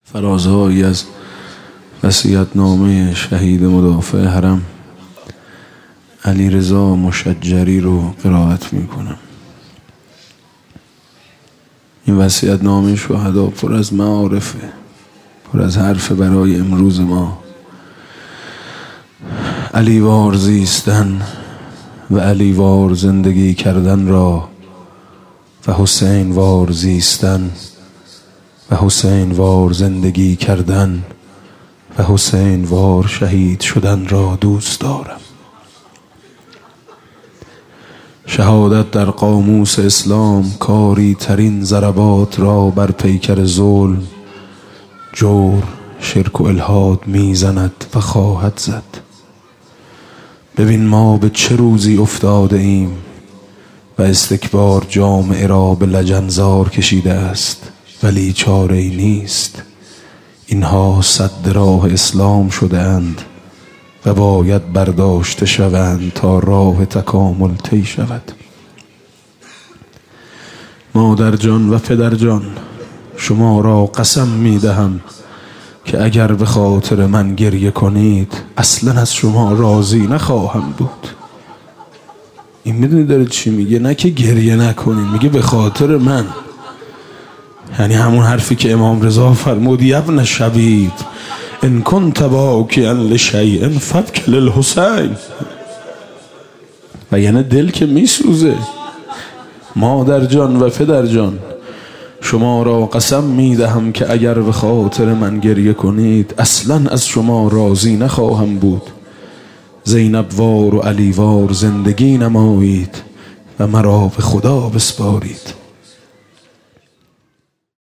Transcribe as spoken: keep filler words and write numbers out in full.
فرازهایی از وصیت‌نامه شهید مدافع حرم علیرضا مشجری رو قرائت میکنم. این وصیت‌نامه شهدا پر از معارفه، پر از حرف برای امروز ما. علیوار زیستن و علیوار زندگی کردن را و حسین وار زیستن و حسین وار زندگی کردن و حسین وار شهید شدن را دوست دارم. شهادت در قاموس اسلام کاری ترین ضربات را بر پیکر ظلم، جور، شرک و الحاد میزند و خواهد زد. ببین ما به چه روزی افتاده ایم و استکبار جامعه را به لجنزار کشیده است، ولی چاره ای نیست. اینها سد راه اسلام شده اند و باید برداشته شوند تا راه تکامل طی شود. مادر جان و پدر جان، شما را قسم می دهم که اگر به خاطر من گریه کنید اصلا از شما راضی نخواهم بود. این میدونی داره چی میگه؟ نه که گریه نکنید، میگه به خاطر من. یعنی همون حرفی که امام رضا فرمود ابن شبیب ان کنت باکیا لشیء فابکی للحسین. و یعنی دل که میسوزه. مادر جان و پدر جان، شما را قسم میدهم که اگر به خاطر من گریه کنید اصلا از شما راضی نخواهم بود. زینب وار و علی وار زندگی نمایید و مرا به خدا بسپارید.